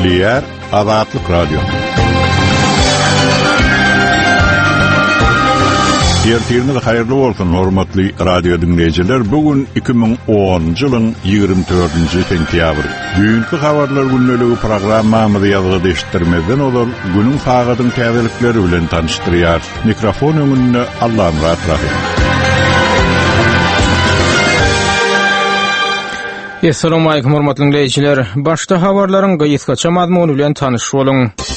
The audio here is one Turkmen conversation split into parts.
Diýär Azatlyk Radio. Ýertiriniz haýyrly bolsun, hormatly radio dinleýijiler. Bugün 2010-njy ýylyň 24-nji sentýabr. Düýnkü habarlar günneligi programmamyzy ýazgyda eşitdirmezden olar günüň fagadyň täzelikleri bilen tanışdyrýar. Mikrofon öňünde Allah Murat Rahim. Assalamu alaykum hormatly dinleýijiler. Başda habarlaryň gyýyskaça mazmuny bilen tanyş boluň.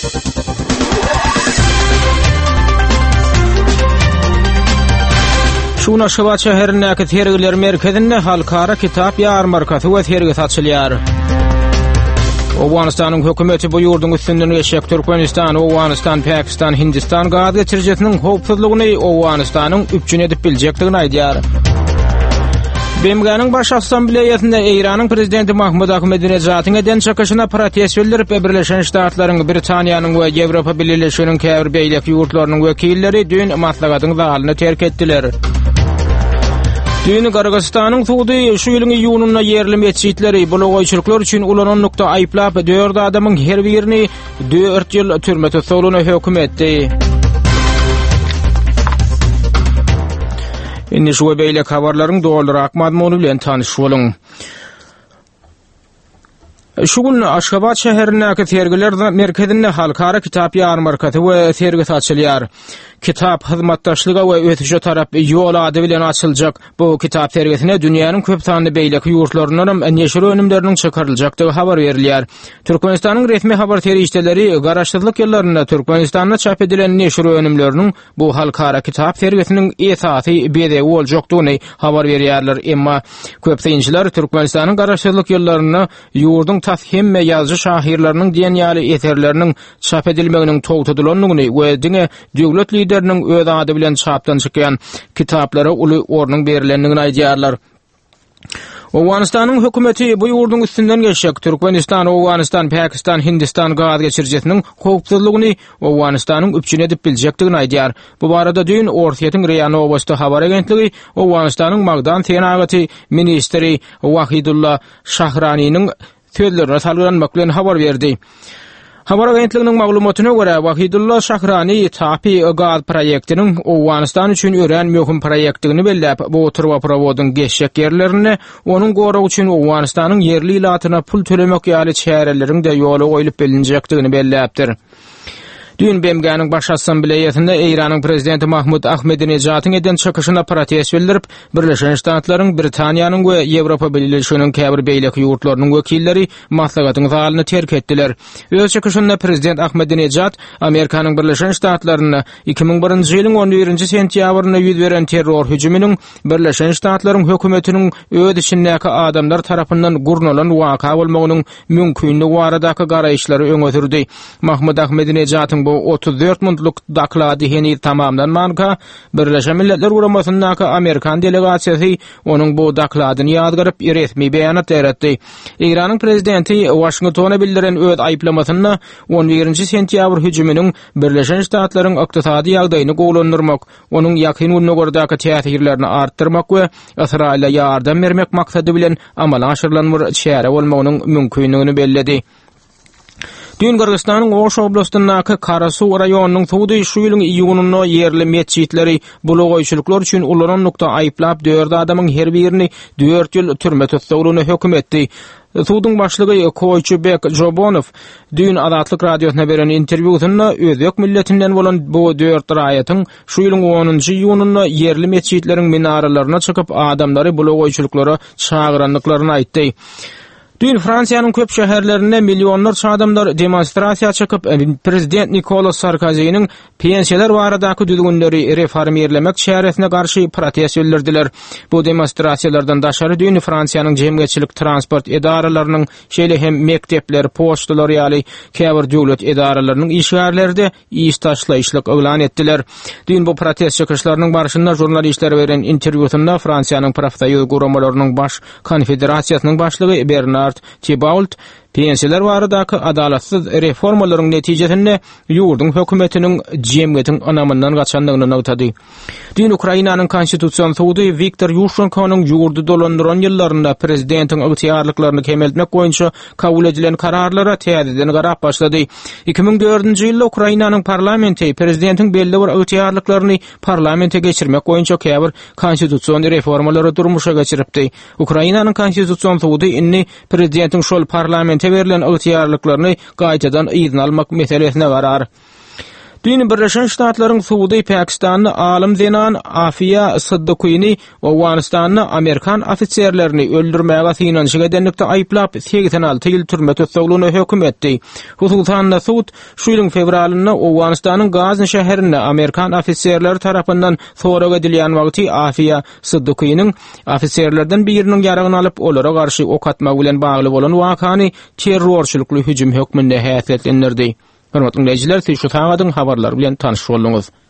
Şuna Şebat şäherindäki tergiler merkezinde halkara kitap ýarmarkasy we tergis açylýar. Owganistanyň hökümeti bu ýurdun üstünden geçek Türkmenistan, Owganistan, Pakistan, Hindistan gaz geçirjesiniň howpsuzlygyny Owganistanyň üpçün edip biljekdigini aýdýar. BMG'nin baş assambleýasynda Iranyň prezidenti Mahmud Ahmedinejad'yň eden çakyşyna protest bildirip Birleşen Ştatlaryň, Britaniýanyň we Ýewropa Birleşiginiň käbir beýlek ýurtlarynyň wekilleri dün maslahatyň zalyny terk etdiler. Dün Qırgızstanyň suwdy şu ýylyň ýununda yerli mesjidleri bulagoýçylyklar üçin ulananlykda aýplap 4 adamyň her birini 4 ýyl türme tutulgyna hökm etdi. Indi şu beýlek habarlaryň dolarak mazmuny bilen tanyş boluň. Şu gün Aşgabat şäherindäki tergiler merkezinde halkara kitap ýarmarkasy we tergis açylýar. Kitap hyzmatdaşlyga we ötüşe tarap ýol ady bilen açyljak. Bu kitap tergisine dünýäniň köp sanly beýlek ýurtlaryndan neşir önümleriniň çykaryljakdygy habar berilýär. Türkmenistanyň resmi habar terişdeleri garaşsyzlyk ýyllarynda Türkmenistanda çap edilen neşir önümleriniň bu halkara kitap tergisiniň esasy bede boljakdygyny habar berýärler. Emma köp synçylar Türkmenistanyň garaşsyzlyk ýyllaryny ýurdun tashem we ýazgy şahirleriniň diýenýäli eserleriniň çap edilmeginiň togtudylanlygyny we diňe döwlet lideriniň öz ady bilen çapdan çykýan kitaplara uly ornuň berilendigini aýdýarlar. Owganistanyň hökümeti bu ýurdun üstünden geçek Türkmenistan, Owganistan, Pakistan, Hindistan gaz geçirjesiniň howpsuzlygyny Owganistanyň üpçün edip biljekdigini aýdýar. Bu barada dün Ortiýetiň Ria Novosti habar agentligi Owganistanyň Magdan Senagaty ministri Wahidullah Shahraniň sözlerine salgılanmak bilen habar berdi. Habar agentliginiň maglumatyna görä Wahidullah Shahrani Tapi gaz proýektiniň Owganistan üçin ören möhüm proýektigini belläp, bu turwa-prowodyň geçek ýerlerini onuň goragy üçin Owganistanyň yerli ilatyna pul tölemek ýaly çäreleriň de ýola goýulyp bilinjekdigini belläpdir. Dün BMG'nin baş assambleýasynda Iranyň prezidenti Mahmud Ahmedinejad'yň eden çakyşyna protest bildirip Birleşen Ştatlaryň, Britaniýanyň we Ýewropa Birleşiginiň käbir beýlek ýurtlarynyň wekilleri maslahatyň zalyny terk etdiler. Öz çakyşynda prezident Ahmedinejad Amerikanyň Birleşen Ştatlaryna 2001-nji ýylyň 11-nji sentýabrynda ýüz beren terror hüjüminiň Birleşen Ştatlaryň hökümetiniň öz içindäki adamlar tarapyndan gurnalan waka bolmagynyň mümkinligi baradaky garaýşlary öňe sürdi. Mahmud Ahmedinejad bu 34 mundluk daklady heni tamamlanmanka Birleşen Milletler Guramasyndaky Amerikan delegasiýasy onuň bu dakladyny ýadgaryp resmi beýanat beretdi. Iranyň prezidenti Washingtona bildiren öz aýplamasyna 11-nji sentýabr hüjüminiň Birleşen Ştatlaryň ykdysady ýagdaýyny gowlandyrmak, onuň ýakyn unugardaky täsirlerini artdyrmak we Israila ýardam bermek maksady bilen amala aşyrylanmar çäre bolmagynyň mümkinligini belledi. Dün Qırgızstanyň Oş oblastyndaky Karasu raýonunyň suwdy şu ýylyň ýununda yerli mesjidleri bulagoýçylyklar üçin ulananlykda aýplap 4 adamyň her birini 4 ýyl türme tutulgyna hökm etdi. Suwdyň başlygy Koýçubek Jobonow dün Azatlyk radiosyna beren interwýusynda özbek milletinden bolan bu 4 raýatyň şu ýylyň 10-njy ýununda yerli mesjidleriň minaralaryna çykyp adamlary bulagoýçylyklara çağıranlyklaryny aýtdy. Dün Fransiýanyň köp şäherlerinde milyonlarça adamlar demonstrasiýa çykyp prezident Nicolas Sarkozynyň pensiýalar baradaky düzgünleri reformerlemek şäheresine garşy protest bildirdiler. Bu demonstrasiýalardan daşary dün Fransiýanyň jemgyýetçilik transport edaralarynyň şeýle hem mektepler, poçtalar ýaly käbir döwlet edaralarynyň işgärlerinde iş taşlaýyşlyk elan etdiler. Dün bu protest çykyşlarynyň barşynda jurnalistler beren interwýusynda Fransiýanyň profsoýuz guramalarynyň baş konfederasiýasynyň başlygy Bernard Thibault Pensiyalar baradaky adalatsyz reformalaryň netijesinde ýurdun hökümetiniň jemgyýetiň anamyndan gaçandygyny nagtady. Dün Ukrainanyň konstitusiýon sudy Viktor Yushchenko'nyň ýurdu dolandyran ýyllarynda prezidentiň ygtyýarlyklaryny kemeltmek boýunça kabul edilen kararlara täzeden garap başlady. 2004-nji ýylda Ukrainanyň parlamenti prezidentiň belli bir ygtyýarlyklaryny parlamente geçirmek boýunça käbir konstitusiýon reformalary durmuşa geçiripdi. Ukrainanyň konstitusiýon sudy inni prezidentiň şol parlamente berilen ygtyýarlyklaryny gaýtadan izin almak meselesine garar. Dün Birleşen Ştatlaryň sudy Pakistanyň alim zenan Afiya Siddiqiyni we Awganistanyň Amerikan ofitserlerini öldürmäge synanşyk edenlikde aýplap 86 ýyl türme tutsagylygyny hökm etdi. Hususanda sud şu ýylyň fevralyna Awganistanyň Gazny şäherinde Amerikan ofitserleri tarapyndan sorak edilýän wagty Afiya Siddiqiynyň ofitserlerden biriniň ýaragyny alyp olara garşy ok atmak bilen bagly bolan wakany terrorçylykly hüjüm hökmünde häsiýetlendirdi. Hörmetli dinleyijiler, şu taýgadyň habarlary bilen tanyşyp boldunuz.